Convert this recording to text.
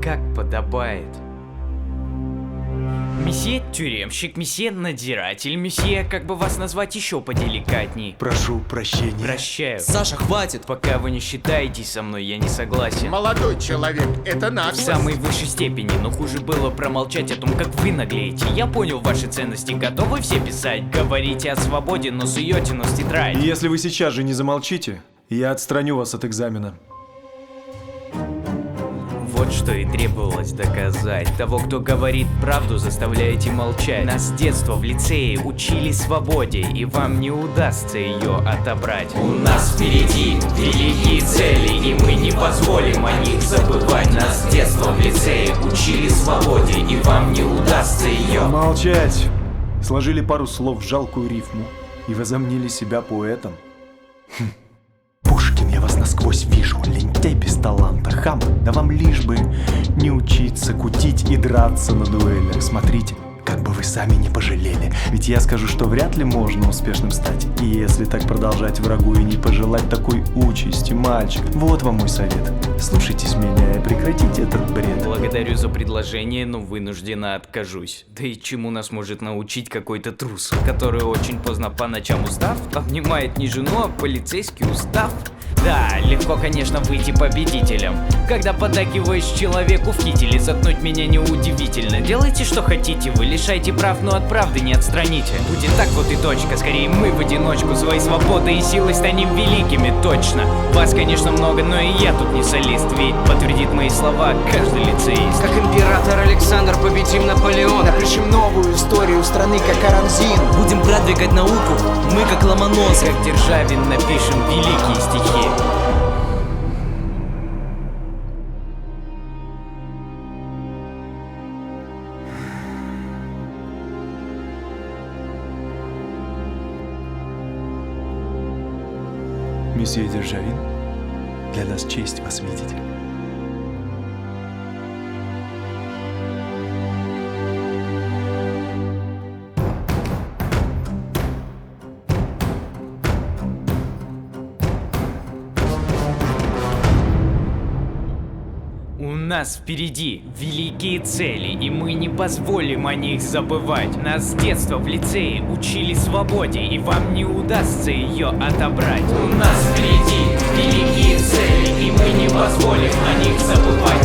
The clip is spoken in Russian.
как подобает. Месье тюремщик, месье надзиратель, месье, как бы вас назвать еще поделикатней? Прошу прощения. Прощаю. Саша, хватит! Пока вы не считаетесь со мной, я не согласен. Молодой человек, это В наглость. самой высшей степени, но хуже было промолчать о том, как вы наглеете. Я понял ваши ценности, готовы все писать? Говорите о свободе, но суете нос в тетрадь. И если вы сейчас же не замолчите, я отстраню вас от экзамена. Вот что и требовалось доказать. Того, кто говорит правду, заставляете молчать. Нас с детства в лицее учили свободе, и вам не удастся ее отобрать. У нас впереди великие цели, и мы не позволим о них забывать. Нас с детства в лицее учили свободе, и вам не удастся ее. Молчать! Сложили пару слов в жалкую рифму и возомнили себя поэтом. Пушкин, я вас насквозь вижу, лентяй без таланта, хам. Да вам лишь бы не учиться кутить и драться на дуэлях. Смотрите, как бы вы сами не пожалели. Ведь я скажу, что вряд ли можно успешным стать. И если так продолжать врагу и не пожелать такой участи, мальчик, вот вам мой совет. Слушайтесь меня и прекратите этот бред. Благодарю за предложение, но вынужденно откажусь. Да и чему нас может научить какой-то трус, который очень поздно по ночам устав, обнимает не жену, а полицейский устав. Да, легко, конечно, выйти победителем, когда поддакиваешь человеку в кителе. Заткнуть меня неудивительно. Делайте, что хотите, вы лишайте прав, но от правды не отстраните. Будет так вот и точка, скорее мы в одиночку своей свободой и силой станем великими, точно. Вас, конечно, много, но и я тут не солист, ведь подтвердит мои слова каждый лицеист. Как император Александр победим Наполеона. Напишем новую историю страны, как Карамзин. Будем продвигать науку, мы как Ломоносов. Как Державин напишем великие стихи. Месье Державин, для нас честь вас видеть. У нас впереди великие цели, и мы не позволим о них забывать. Нас с детства в лицее учили свободе, и вам не удастся ее отобрать. У нас впереди великие цели, и мы не позволим о них забывать.